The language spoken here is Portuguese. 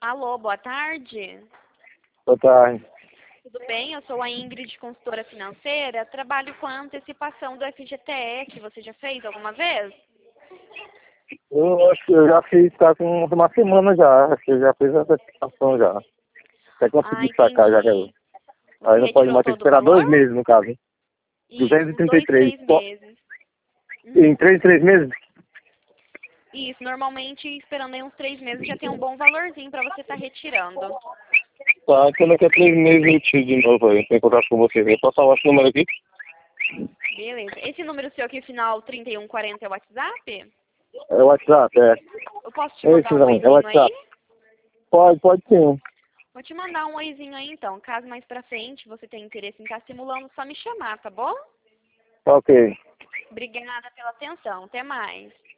Alô, boa tarde. Boa tarde. Tudo bem? Eu sou a Ingrid, consultora financeira. Trabalho com a antecipação do FGTS. Você já fez alguma vez? Eu acho que eu já fiz, tá com uma semana já. Acho que eu já fiz essa aplicação já. Até consegui sacar já. Entendi. Você Aí não pode retirou mais ter que todo o esperar valor? 2 meses, no caso. Isso, uns 2, 233. 3 meses. Em 3 meses? Isso, normalmente esperando aí uns 3 meses já tem um bom valorzinho para você estar retirando. Tá, então daqui a 3 meses eu tiro de novo aí. Tem contato com você. Eu posso falar o número aqui? Beleza. Esse número seu aqui, final 3140, é o WhatsApp? É o WhatsApp, é. Eu posso te É mandar isso, um Zé, é o oizinho WhatsApp. aí? Pode sim. Vou te mandar um oizinho aí então. Caso mais pra frente você tenha interesse em estar simulando, só me chamar, tá bom? Ok. Obrigada pela atenção. Até mais.